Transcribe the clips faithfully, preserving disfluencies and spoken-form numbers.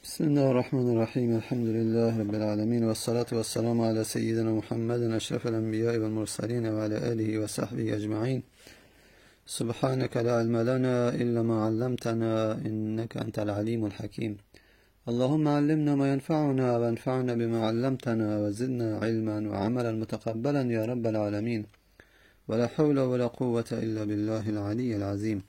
بسم الله الرحمن الرحيم. الحمد لله رب العالمين، والصلاة والسلام على سيدنا محمد أشرف الأنبياء والمرسلين وعلى آله وصحبه أجمعين. سبحانك لا علم لنا إلا ما علمتنا إنك أنت العليم الحكيم. اللهم علمنا ما ينفعنا وانفعنا بما علمتنا وزدنا علما وعملا متقبلا يا رب العالمين. ولا حول ولا قوة إلا بالله العلي العظيم.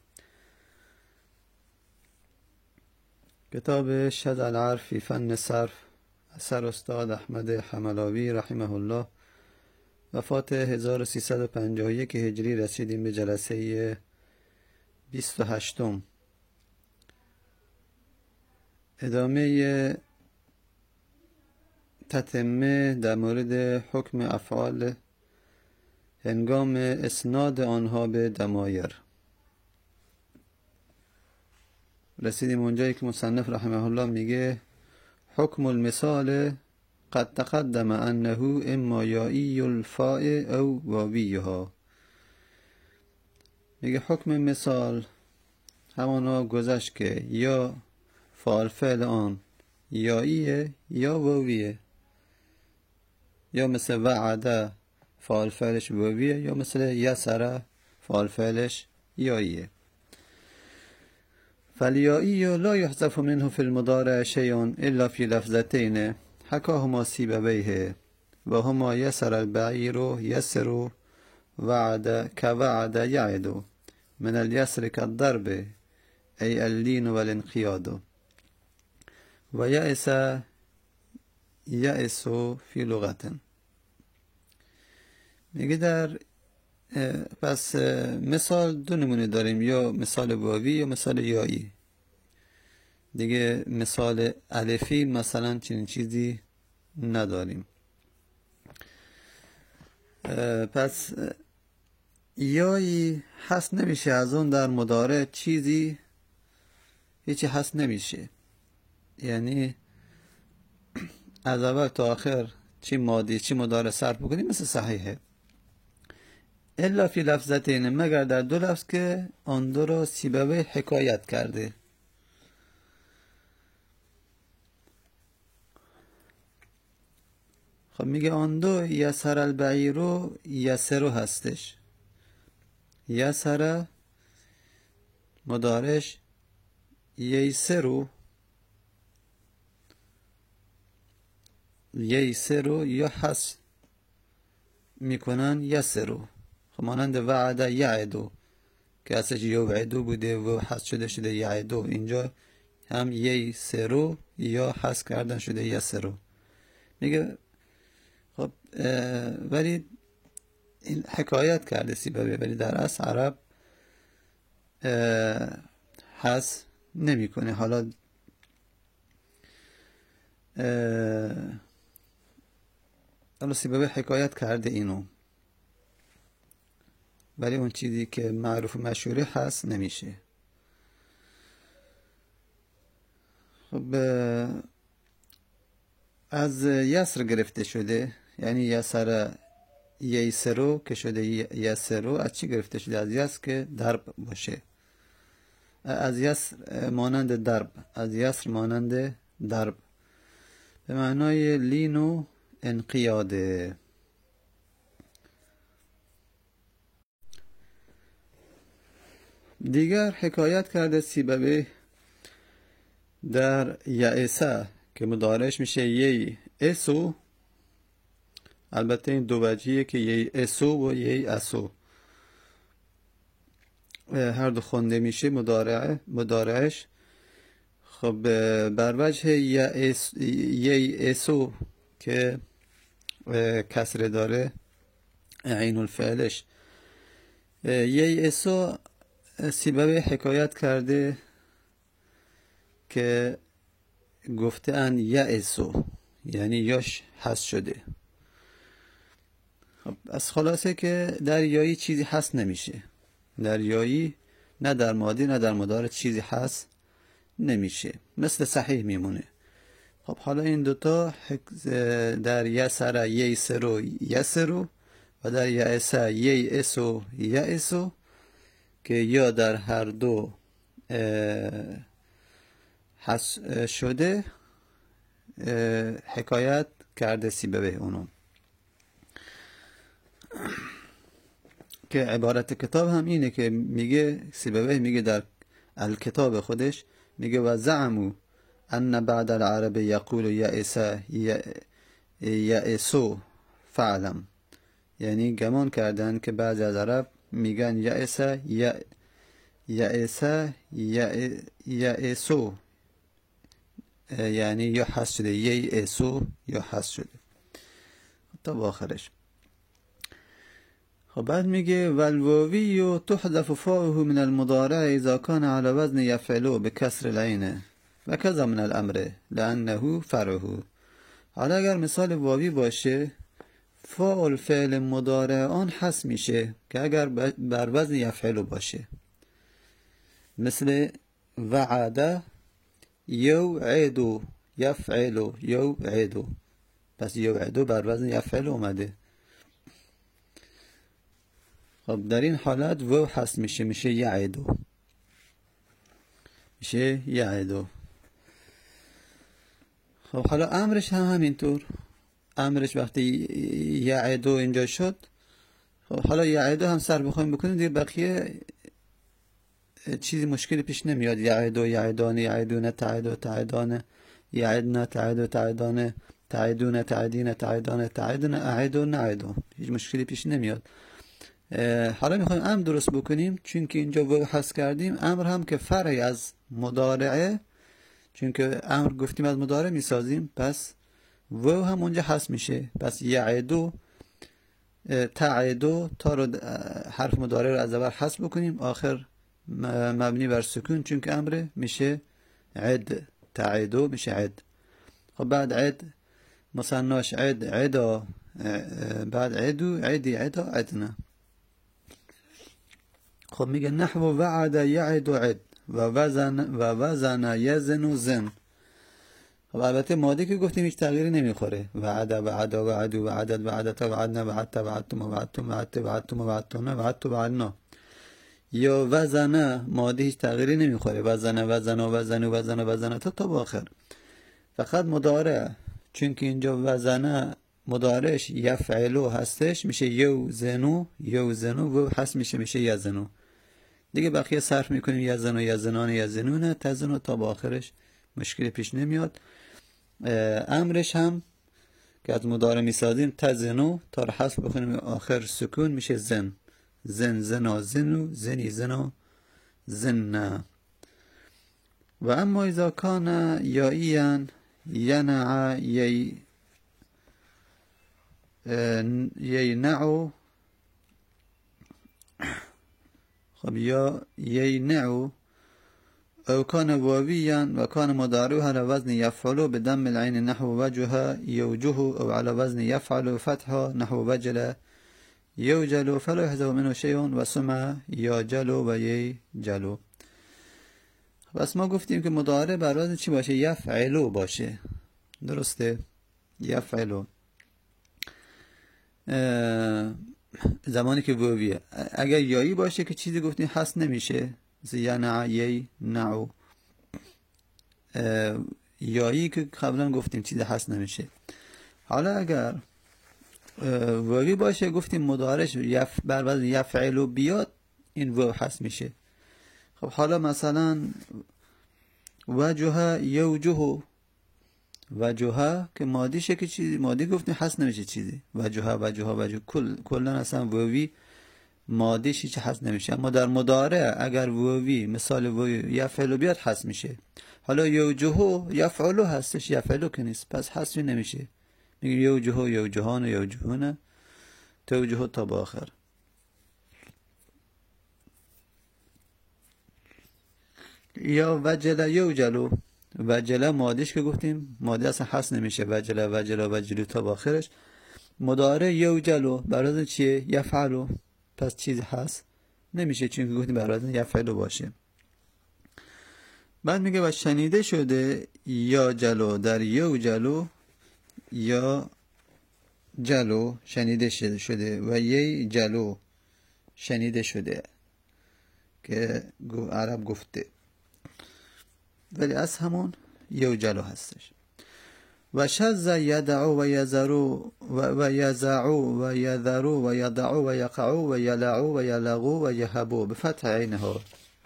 کتاب شد العرف فی فن صرف اثر استاد احمد حملاوی رحمه الله. وفات هزار و سیصد و پنجاه و یک هجری. رسیدیم به جلسه بیست و هشتم، ادامه تتمه در مورد حکم افعال هنگام اسناد آنها به ضمایر. رسیدیم اونجایی که مصنف رحمه الله میگه حکم المثال قد تقدم انه اما یائی الفاء او واویها. میگه حکم مثال همانا گذشت که یا فاعل فعل آن یاییه یا واویه، یا مثل وعده فاعل فعلش واویه، یا مثل یسره فاعل فعلش یاییه. فالیایی لا یحذف منه فی المضارع شیء الا فی لفظتین حکاهما سیبویه و هما یسر البعیر یسر وعد كوعد یعد من الیسر كالضرب ای اللین و الانقیاد و یأس یأس فی لغت. میگه در پس مثال دو نمونه داریم، یا مثال واوی یا مثال یایی. دیگه مثال الفی مثلا چنین چیزی نداریم. پس یایی حس نمیشه از اون در مضارع، چیزی هیچی حس نمیشه، یعنی از اول تا آخر چی ماضی چی مضارع صرف بکنیم مثل صحیحه. الا فی لفظتین، مگر در دو لفظ که آن دو را سیبوی حکایت کرده. خب میگه آن دو یسر البعیر و یسرو هستش. یسر مضارعش ییسرو ییسرو یا حس میکنن یسرو. مانند وعده یعدو که اصلش یوعدو بوده و حذف شده شده یعدو، اینجا هم ییسرو یا حذف کردن شده یسرو. میگه خب ولی این حکایت کرده سیبوی، ولی در اصل عرب حذف نمیکنه. حالا حالا سیبوی حکایت کرده اینو، ولی اون چیزی که معروف و مشهوره هست نمیشه. خب از یسر گرفته شده، یعنی یسر ییسرو که شده یسرو. از چی گرفته شده؟ از یسر که درب باشه، از یسر مانند درب، از یسر مانند درب به معنای لین و انقیاده. دیگر حکایت کرده سیبوی در یعسه که مضارعش میشه یی اسو. البته این دو وجهیه که یی اسو و یی اسو هر دو خونده میشه مضارعه مضارعش. خب بر وجه یی اسو که کسره داره عین الفعلش یی اسو، سیبوی حکایت کرده که گفته ان یأسو، یعنی یاش حذف شده. خب از خلاصه که در یایی چیزی حذف نمیشه، در یایی نه در ماضی نه در مضارع چیزی حذف نمیشه، مثل صحیح میمونه. خب حالا این دوتا در یسر ییسرو یسرو و در یأس ییسو یأسو که یا در هر دو حذف شده حکایت کرده سیبویه اونو که عبارت کتاب هم اینه که میگه سیبویه میگه در الکتاب خودش میگه و زعمو ان بعد العرب یقول یائس یائسو فعلم، یعنی گمان کردن که بعضی از عرب میگن یائس یائس یائسو، یعنی یا حذف شده یائسو یا حذف شده تا با آخرش. خب بعد میگه والواوی تحذف فاؤه من المضارع اذا كان على وزن يفعل بكسر العين و كذا من الامر لانه فرعه. حالا اگر مثال واوی باشه فاعل فعل مضارع آن حذف میشه که اگر بر وزن یفعل باشه، مثل وعد یوعد یفعل یوعد، پس یوعد بر وزن یفعل اومده. خب در این حالت واو حذف میشه، میشه یعدو، میشه یعدو. خب حالا امرش هم همینطور، امرش وقتی یعدو اینجا شد، خب حالا یعدو هم سر بخوایم بکنیم دیگه بقیه چیزی مشکلی پیش نمیاد. یعدو یعدان یعدون تعدو تعدان یعدنا تعدو تعدان تعدون تعدین تعدان تعدن اعدو نعدو، هیچ مشکلی پیش نمیاد. حالا میخوایم امر درست بکنیم، چون که اینجا واو حذف کردیم. امر هم که فرعی از مضارعه، چون که امر گفتیم از مضارع میسازیم، پس واو هم اونجا حذف میشه. پس یعدو تعدو تا رو حرف مضارع رو از اول حذف بکنیم، آخر مبنی بر سکون، چون که امر میشه عد، تعدو میشه عد. خب بعد عد مثناش عد عدا، بعد عدو عدی عدا عدنا. خب میگه نحو وعد یعد عد و وزن و وزن یزن زن. خب البته ماده که گفتیم هیچ تغییری نمیخوره، وعد وعد وعد وعدت وعدت وعدنا وعدت وعدتم وعدتم وعدت وعدتم وعدتم وعدت وعدنا. یا وزن ماده هیچ تغییری نمیخوره، وزن وزن وزن وزن وزن تا تا با آخر. فقط مضارع، چون که اینجا وزن مضارعش یفعلو هستش، میشه یوزنو یوزنو و حذف میشه میشه یزنو. دیگه بقیه صرف میکنیم یزنو یزنان یزنونه تزنو تا با آخرش، مشکلی پیش نمیاد. امرش هم که از مضارع میسازیم تزنو تا رو حذف بکنیم آخر سکون، میشه زن زن زنا زنو زنی زنا زن. و اما اذا کان یائیان ینع یی یینعو، خب یا یینعو او کان واویا و کان مضارعه على وزن یفعل بدم العين نحو وجه یوجه او على وزن یفعل فتحه نحو وجل یوجل فلا يحذف منه شيء و سمع یاجل و یجل. بس ما گفتیم که مضارع بر وزن چی باشه؟ یفعلو باشه، درسته؟ یفعلو زمانی که واویه. اگر یایی باشه که چیزی گفتیم حذف نمیشه، ینع یی نعو، یایی که قبلا گفتیم چیزی حذف نمیشه. حالا اگر واوی باشه گفتیم مضارعش یف بر وزن یفعلو بیاد، این واو حذف میشه. خب حالا مثلا وجه یوجه، وجه که مادیشه که چیزی مادی گفتیم حذف نمیشه چیزی، وجه وجه وجه کل کلا اصلا واوی مادیشی چه حذف نمیشه. اما در مضارع اگر واوی مثال واوی یفعلو بیاد حذف میشه. حالا یوجه یفعلو هستش، یفعلو که نیست، پس حذف نمیشه. میگه یوجه یوجهان یوجهونه توجه تا با آخر. یا وجل یوجلو، وجل مادیش که گفتیم مادی اصلا حذف نمیشه، وجل وجل وجلو تا با آخرش. مضارع یوجلو برای چیه؟ یفعلو، پس چیز حذف نمیشه چون که گفتیم برای یفعلو باشه. بعد میگه و شنیده شده یا جلو در یوجلو یا جلو شنیده شده و یی جلو شنیده شده که عرب گفته، ولی از همون یو جلو هستش. و شذ یدعو و یذرو و یزعو و یذرو و یدعو و یقعو و یلعو و یلغو و یهبو بفتح عینها.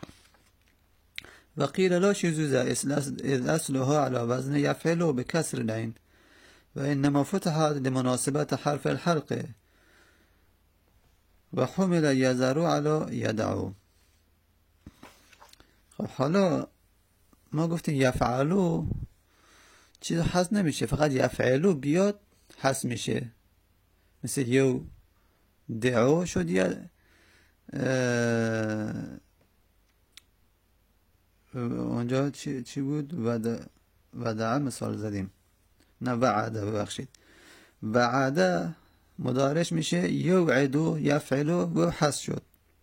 و قیل لا شذوذ اذ اصلها على وزن یفعل بکسر العین و انما فتحت لمناسبت حرف الحلق و حمل یذرو علی یدعو. خب حالا ما گفتیم یفعلو چیز حذف نمیشه، فقط یفعلو بیاد حذف میشه، مثل یو دعو شد یا اونجا چی, چی بود؟ ود... ودعه مثال زدیم، نه وعده، ببخشید وعده مضارعش میشه یوعدو یفعلو و حذف شد،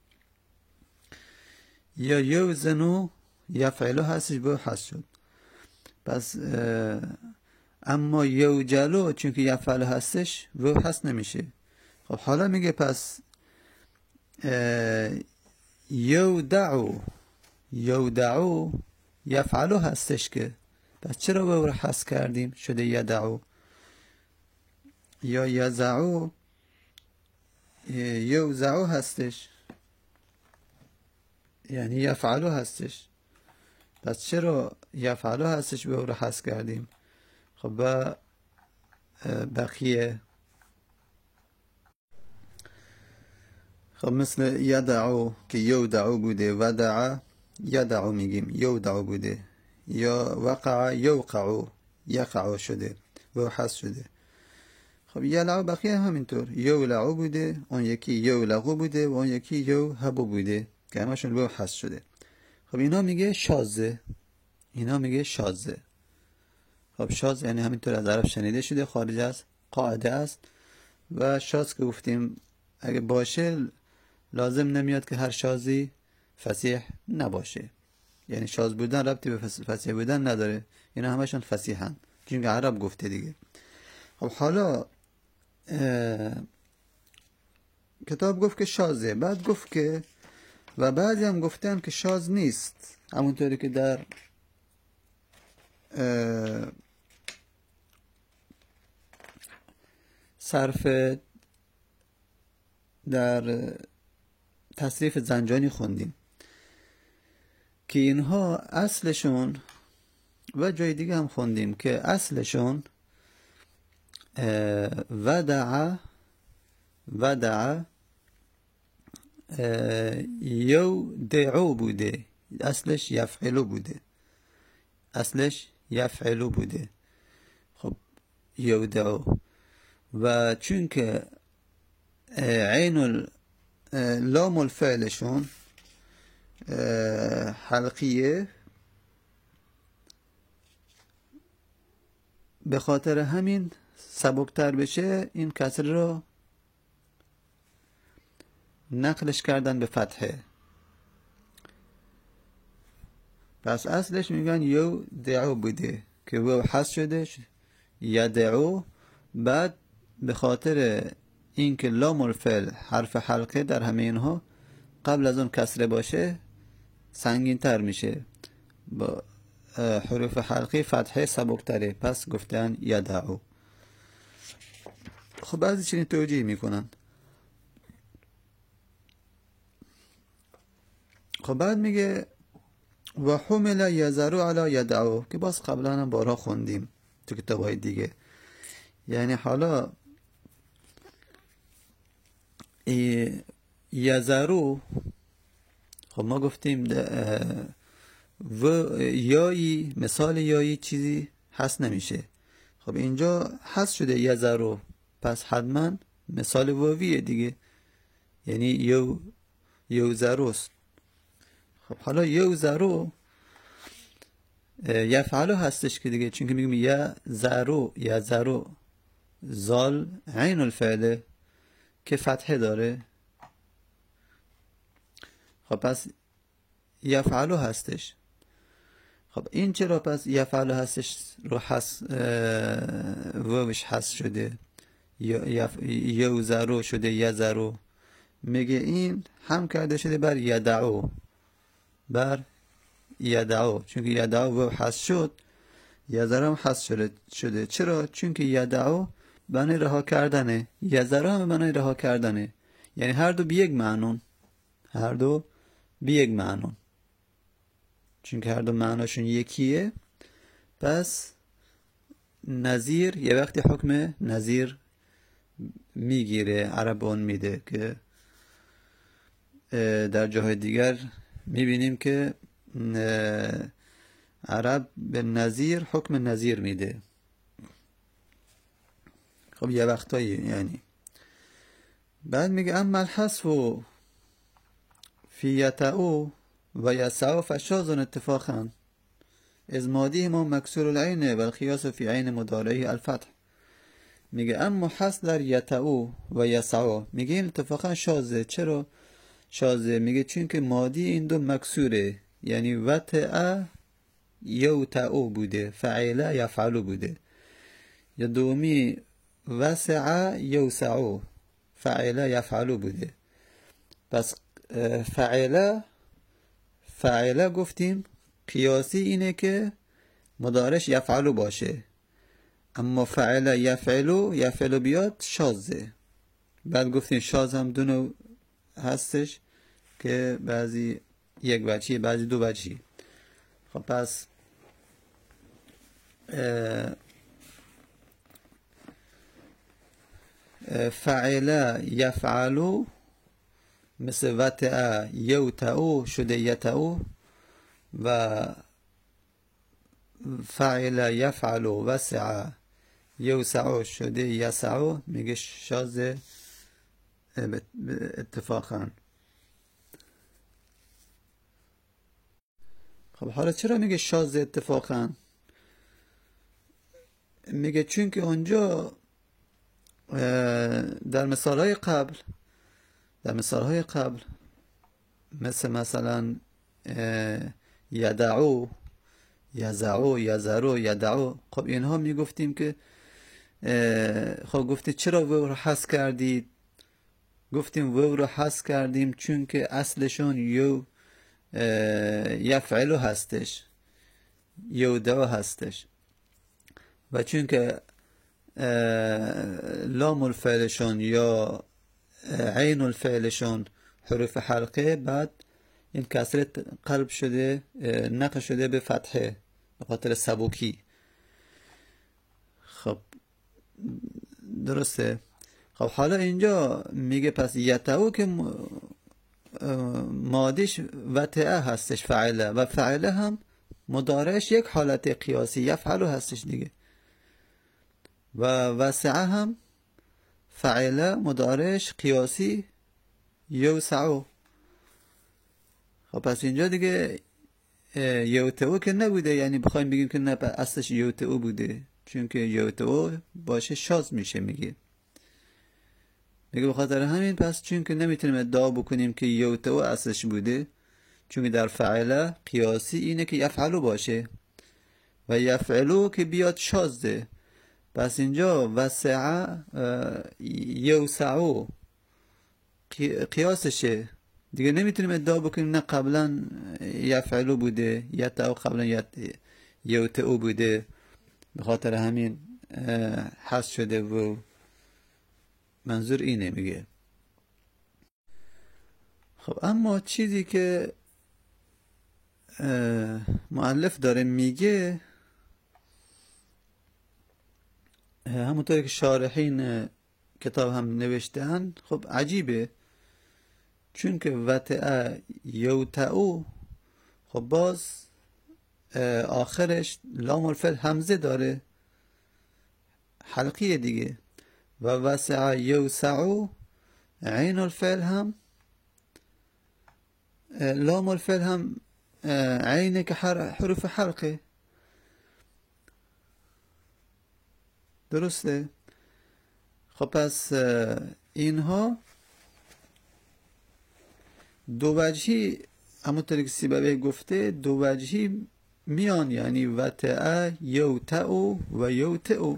یا یوزنو یفعلو هستش و حذف شد. پس اما یوجلو چون که یفعلو هستش و حذف نمیشه. خب حالا میگه پس یودعو یودعو یفعلو هستش که، پس چرا به رو حذف کردیم شده یدعو؟ یا یزعو یوزعو هستش یعنی یفعلو هستش، پس چرا یفعلو هستش به رو حذف کردیم؟ خب با بقیه خب مثل یدعو که یودعو بوده، ودعا یدعو میگیم یودعو بوده، یا وقع یوقعو یقعو شده و حذف شده. خب یلعو بقیه همینطور، یولعو بوده، اون یکی یولغو بوده و اون یکی یوهبو بوده که همشون به حذف شده. خب اینا میگه شاذه، اینا میگه شاذه. خب شاذ یعنی همینطور از عرب شنیده شده، خارج از قاعده است. و شاذ که گفتیم اگه باشه لازم نمیاد که هر شاذی فصیح نباشه، یعنی شاذ بودن ربطی به فصیح بودن نداره، اینا همشون فصیحن چون که عرب گفته دیگه. خب حالا کتاب گفت که شاذه، بعد گفت که و بعضی هم گفتن که شاذ نیست، همونطوری که در صرف در تصریف زنجانی خوندیم که اینها اصلشون و جای دیگه هم خوندیم که اصلشون ودع ودع یو دعو بوده، اصلش یفعلو بوده، اصلش یفعلو بوده. خب یو دعو و چون که عین لام الفعلشون حلقیه، به خاطر همین سبکتر بشه این کسر رو نقلش کردن به فتحه. پس اصلش میگن یو دعو بوده که و حذف شده یدعو، بعد به خاطر اینکه لام الفعل حرف حلقه در همه اینها قبل از اون کسره باشه سنگین تر میشه، با حروف حلقی فتحه سبکتره، پس گفتن یدعو. خب بعضی چنین توجیه میکنن. خب بعد میگه و حمل یذرو علی یدعو که باز قبلا هم بارها خوندیم تو کتابهای دیگه. یعنی حالا یذرو خب ما گفتیم و یایی مثال یایی چیزی حذف نمیشه. خب اینجا حذف شده یذرو، پس حتما مثال واویه دیگه، یعنی یو یوزروست. خب حالا یوزرو یفعلو هستش که دیگه، چون که میگیم یا زرو یا زرو زال عین الفعله که فتحه داره. خب پس یفعلو هستش. خب این چرا پس یفعلو هستش رو حس ووش حس شده یوزرو شده یزرو؟ میگه این هم کرده شده بر یدعو، بر یدعو، چون که یدعو و حس شد یذر هم حذف شده شده چرا؟ چون که یدعو معنی رها کردنه، یذر هم معنی رها کردنه، یعنی هر دو به یک معنون، هر دو به یک معنون، چون که هر دو معناشون یکیه. پس نظیر یه وقتی حکم نظیر میگیره، عربان میده که در جاهای دیگر میبینیم که عرب به نظیر حکم نظیر میده. خب یه وقتایی یعنی. بعد میگه اما الحذف فی یتعو و یسعو فشاذ اتفاقا از ماضیه ما مکسور العین و الخیاس فی عین مضارعه الفتح. میگه اما حذف در یتعو و یسعو میگه این اتفاقا شاذه. چرا شاذه؟ میگه چون که ماضی این دو مکسوره، یعنی وتع یوتعو بوده، فعل یفعل بوده، یا دومی وسع یوسعو، فعل یفعل بوده. پس فعل فعل گفتیم قیاسی اینه که مضارعش یفعل باشه، اما فعل یفعل یفعل بیاد شاذه. بعد گفتیم شاذ هم دو نوع هستش که بعضی یک وجهی بعضی دو وجهی. خب پس فعل یفعل مثل وتع یوتعو شده یتعو، و فعل یفعل وسع یوسع شده یسع میگه شاذ اتفاقا. خب حالا چرا میگه شاذ اتفاقا؟ میگه چون که اونجا در مثالهای قبل در مثالهای قبل مثل مثلا یدعو، یزعو، یزرو، یدعو، خب اینها میگفتیم که خب گفتی چرا وو رو حذف کردید؟ گفتیم وو رو حذف کردیم چون که اصلشون یو یفعلو هستش، یودعو هستش، و چون که لام الفعلشون یا عین الفعلشون حروف حلقه، بعد این کسرت قلب شده نقل شده به فتحه به خاطر سبکی. خب درسته. خب حالا اینجا میگه پس یتعو که مادیش وتعه هستش فعله، و فعله هم مضارعش یک حالت قیاسی یفعلو هستش دیگه، و وسعه هم فعله مضارعش قیاسی یوسعو. خب پس اینجا دیگه یوتعو که نبوده، یعنی بخوایم بگیم که نه اصلش یوتعو بوده، چون که یوتعو باشه شاذ میشه. میگه میگه بخاطر همین پس چون که نمیتونیم ادعا بکنیم که یوتعو اصلش بوده، چون که در فعله قیاسی اینه که یفعلو باشه و یفعلو که بیاد شاذه. پس اینجا وسع یوسعو قیاسشه دیگه، نمیتونیم ادعا بکنیم نه قبلا یفعلو بوده، یتعو قبلا یوتعو بوده، به خاطر همین حذف شده. و منظور اینه. میگه خب اما چیزی که مؤلف داره میگه، همونطوری که شارحین کتاب هم نوشتهن، خب عجیبه، چون که وتع یوتعو خب باز آخرش لام الفعل همزه داره، حلقیه دیگه، و وسع یوسعو عین الفعل هم لام الفعل هم عینه که حروف حلقه. درسته. خب پس اینها دو وجهی، همونطوری که سیبوی گفته دو وجهی میان، یعنی وتع یوتعو و یوتعو.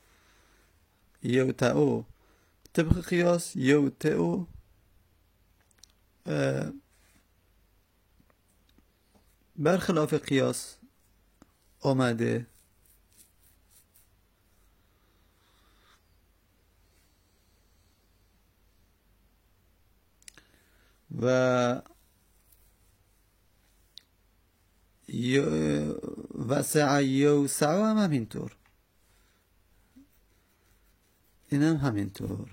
یوتعو طبق قیاس، یوتعو برخلاف قیاس آمده. و وسع یوسع هم همینطور، این هم همینطور.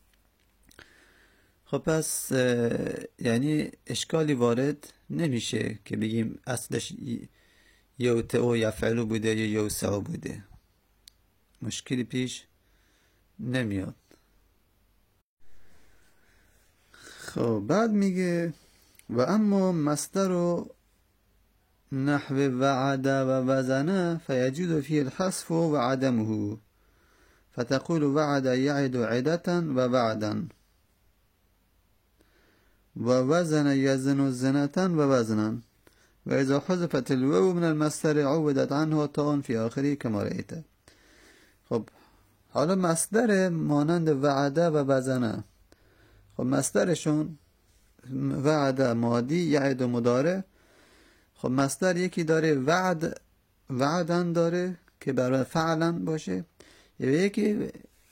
خب پس یعنی اشکالی وارد نمیشه که بگیم اصلش یوتئو یفعلو بوده یا یوسعو بوده، مشکلی پیش نمیاد. خب بعد میگه و اما مصدر و نحو وعد و وزنه فیجود فی الحذف و عدمه، فتقول وعد یعد عدة و وعدا و وزن یزن زنة و وزنا و اذا حذفت الواو من المصدر عودت عنه تاء فی آخره کما رأیت. خب حالا مصدر مانند وعده و وزنه، خب مصدرشون وعده ماضی یعد مضارع. خب مصدر یکی داره وعد وعدن داره که برای فعلا باشه، یکی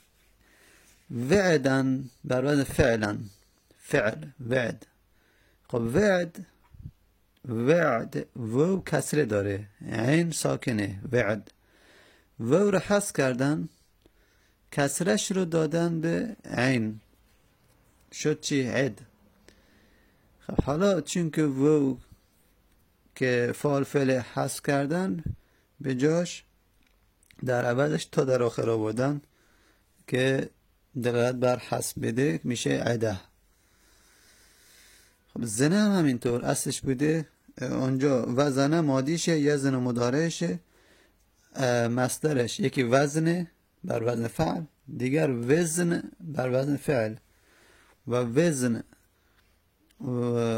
وعدن برای فعلا فعل وعد. خب وعد وعد وو کسره داره، عین ساکنه وعد، وو رو حذف کردن کسرش رو دادن به عین شد چی؟ عد. خب حالا چون که وو که فعل فعل حذف کردن به جاش در عوضش تا در آخر آوردن که دلالت بر حذف بده میشه عده. خب زنه هم همینطور اصلش بوده اونجا وزنه مادیشه، یزن مضارعشه، مصدرش یکی وزنه بر وزن فعل، دیگر وزن بر وزن فعل و وزن و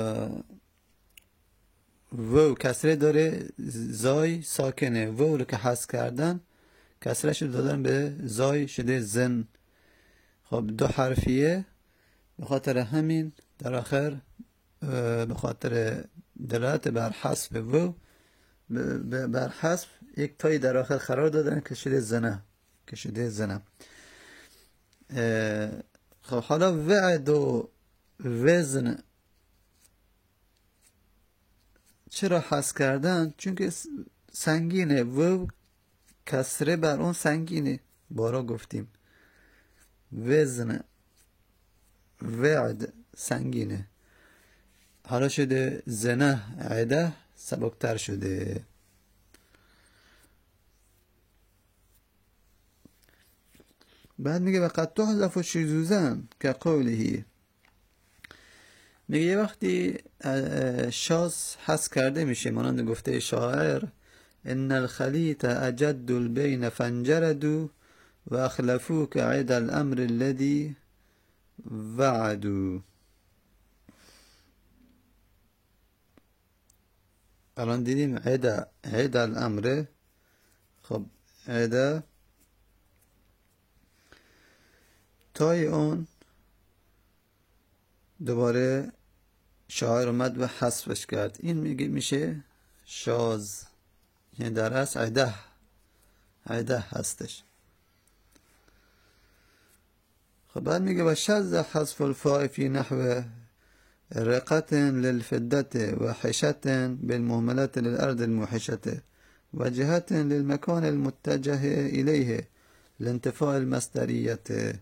وو کسره داره زای ساکنه، وو رو که حذف کردن کسرش رو دادن به زای شده زن. خب دو حرفیه، به خاطر همین در آخر به خاطر دلالت بر حذف وو بر حذف یک تایی در آخر قرار دادن که شده زنه که شده زنه. خب حالا وعد و وزن چرا حذف کردن؟ چون که سنگینه، وو کسره بر اون سنگینه، بارا گفتیم وزن وعد سنگینه، حالا شده زنه عده سبکتر شده. بعد میگه وقد تحذف شذوذا که قوله، میگه یه وقتی شاذ حذف کرده میشه مانند گفته شاعر ان الخلیط اجد البین فانجردوا و اخلفوک عد الامر الذي وعدوا. الان دیدیم عد عد الامر. خب عد تای اون دوباره شاعر اومد و حذفش کرد، این میگه میشه شاذ، یعنی در اصل عده عده هستش. خب بعد میگه و شذ حذف الفاء فی نحو رقة للفدة و حشة بالمهملة للأرض الموحشة و جهة للمكان المتجه إليه لانتفاء المصدرية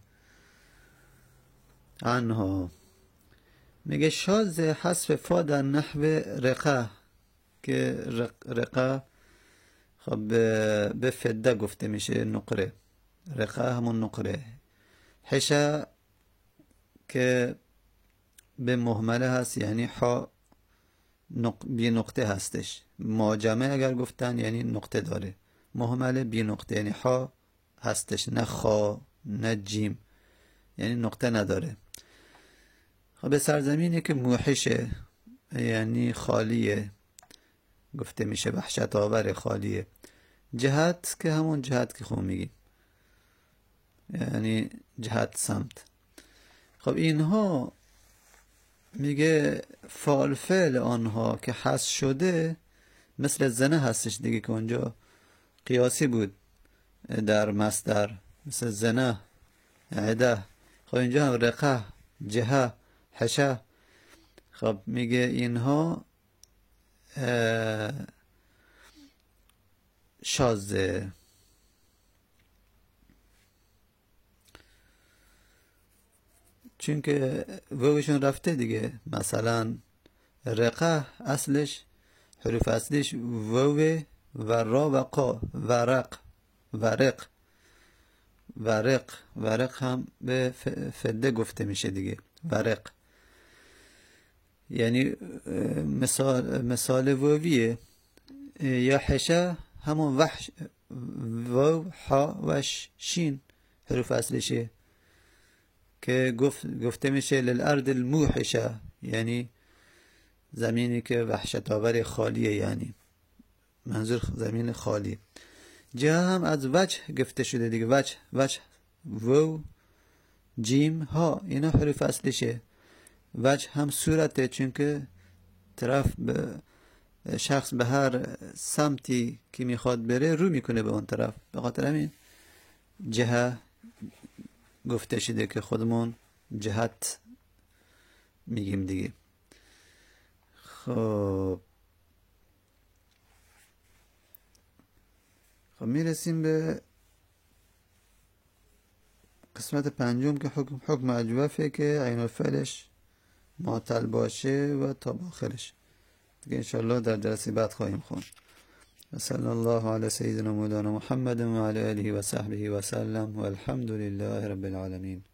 عنها. میگه شاذ حذف فا در نحو رقه که رقه خب به فده گفته میشه نقره، رقه همون نقره. حشه که به مهمله هست یعنی حا نق... بی نقطه هستش، معجمه اگر گفتن یعنی نقطه داره، مهمله بی نقطه یعنی حا هستش نه خا نه جیم، یعنی نقطه نداره. خب به سرزمینی که موحشه یعنی خالیه گفته میشه، وحشت آور خالیه. جهت که همون جهت که خوب میگیم یعنی جهت سمت. خب اینها میگه فعل فعل آنها که حذف شده مثل زنه هستش دیگه که اونجا قیاسی بود در مصدر، مثل زنه عده. خب اینجا هم رقه جهه حشه. خب میگه اینها شاذه. چون که ووشون رفته دیگه. مثلا رقه اصلش، حروف اصلش وو و را و قا. ورق، ورق، ورق، ورق هم به فده گفته میشه دیگه. ورق یعنی مثال مثال وویه. یا حشه همون وحش، وو ها و شین حروف اصلشه که گفت گفته میشه للارض الموحشه، یعنی زمینی که وحشت آور خالیه، یعنی منظور زمین خالی. جا هم از وجه گفته شده دیگه. وجه، وجه وو جیم ها اینا حروف اصلشه. وجه هم صورته، چون که طرف به شخص به هر سمتی که میخواد بره رو میکنه به اون طرف. به خاطر همین جهه گفته شده که خودمون جهت میگیم دیگه. خب خب میرسیم به قسمت پنجم که حکم حکم اجوفه که عین الفعلش معطل باشه و تا آخرش دیگه. انشالله در جلسه بعد خواهیم خوند. صلی الله علی سیدنا مولانا محمد و علی آله و صحبه و سلم و الحمد لله رب العالمین.